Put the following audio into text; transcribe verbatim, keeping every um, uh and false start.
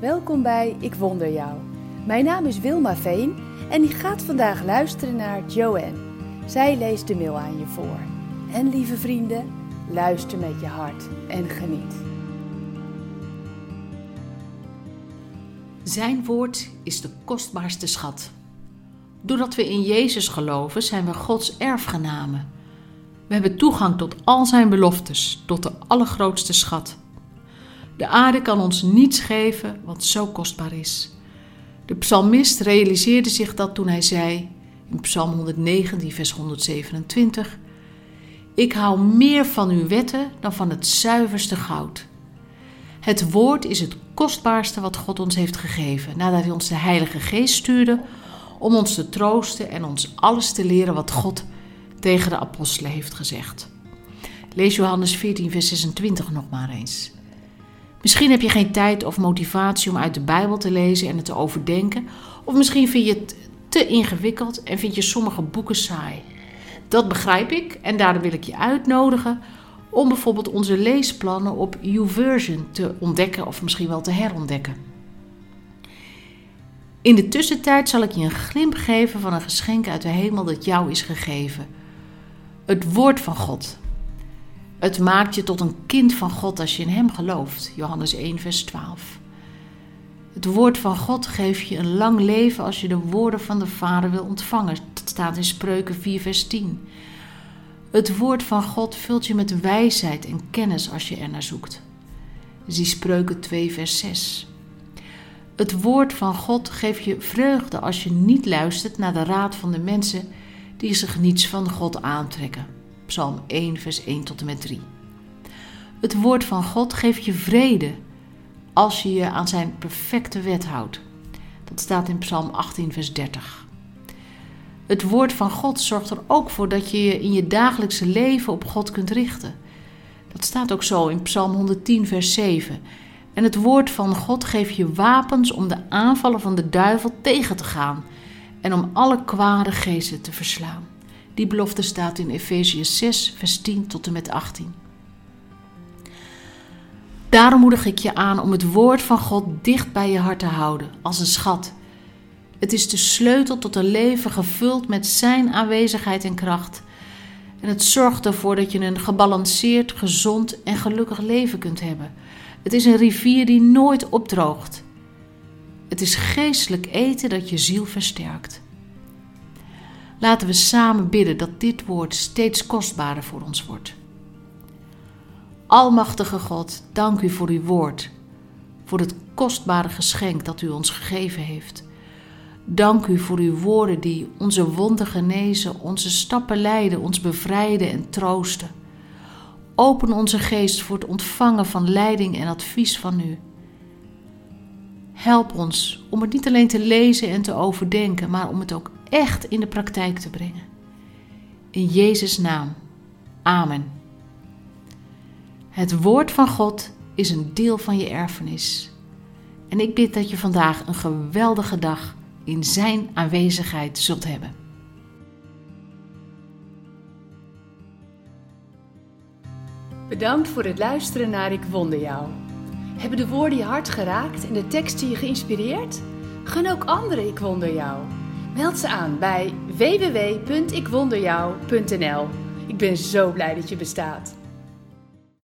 welkom bij Ik Wonder Jou. Mijn naam is Wilma Veen en ik ga vandaag luisteren naar Joanne. Zij leest de mail aan je voor. En lieve vrienden, luister met je hart en geniet. Zijn woord is de kostbaarste schat. Doordat we in Jezus geloven, zijn we Gods erfgenamen. We hebben toegang tot al zijn beloftes, tot de allergrootste schat. De aarde kan ons niets geven wat zo kostbaar is. De psalmist realiseerde zich dat toen hij zei, in Psalm honderdnegentien, vers honderdzevenentwintig... Ik hou meer van uw wetten dan van het zuiverste goud. Het woord is het kostbaarste wat God ons heeft gegeven, nadat hij ons de Heilige Geest stuurde om ons te troosten en ons alles te leren wat God tegen de apostelen heeft gezegd. Lees Johannes veertien, vers zesentwintig nog maar eens. Misschien heb je geen tijd of motivatie om uit de Bijbel te lezen en het te overdenken, of misschien vind je het te ingewikkeld en vind je sommige boeken saai. Dat begrijp ik en daarom wil ik je uitnodigen om bijvoorbeeld onze leesplannen op YouVersion te ontdekken of misschien wel te herontdekken. In de tussentijd zal ik je een glimp geven van een geschenk uit de hemel dat jou is gegeven. Het woord van God. Het maakt je tot een kind van God als je in hem gelooft. Johannes één, vers twaalf. Het woord van God geeft je een lang leven als je de woorden van de Vader wil ontvangen. Dat staat in Spreuken vier, vers tien. Het woord van God vult je met wijsheid en kennis als je ernaar zoekt. Zie Spreuken twee, vers zes. Het woord van God geeft je vreugde als je niet luistert naar de raad van de mensen die zich niets van God aantrekken. Psalm één, vers één tot en met drie. Het woord van God geeft je vrede als je je aan zijn perfecte wet houdt. Dat staat in Psalm achttien, vers dertig. Het woord van God zorgt er ook voor dat je je in je dagelijkse leven op God kunt richten. Dat staat ook zo in Psalm honderdtien, vers zeven. En het woord van God geeft je wapens om de aanvallen van de duivel tegen te gaan en om alle kwade geesten te verslaan. Die belofte staat in Efeziërs zes, vers tien tot en met achttien. Daarom moedig ik je aan om het woord van God dicht bij je hart te houden, als een schat. Het is de sleutel tot een leven gevuld met zijn aanwezigheid en kracht. En het zorgt ervoor dat je een gebalanceerd, gezond en gelukkig leven kunt hebben. Het is een rivier die nooit opdroogt. Het is geestelijk eten dat je ziel versterkt. Laten we samen bidden dat dit woord steeds kostbaarder voor ons wordt. Almachtige God, dank u voor uw woord, voor het kostbare geschenk dat u ons gegeven heeft. Dank u voor uw woorden die onze wonden genezen, onze stappen leiden, ons bevrijden en troosten. Open onze geest voor het ontvangen van leiding en advies van u. Help ons om het niet alleen te lezen en te overdenken, maar om het ook echt in de praktijk te brengen. In Jezus' naam. Amen. Het woord van God is een deel van je erfenis. En ik bid dat je vandaag een geweldige dag in zijn aanwezigheid zult hebben. Bedankt voor het luisteren naar Ik Wonder Jou. Hebben de woorden je hart geraakt en de teksten je geïnspireerd? Gun ook anderen Ik Wonder Jou. Meld ze aan bij w w w punt ik wonder jou punt n l. Ik ben zo blij dat je bestaat.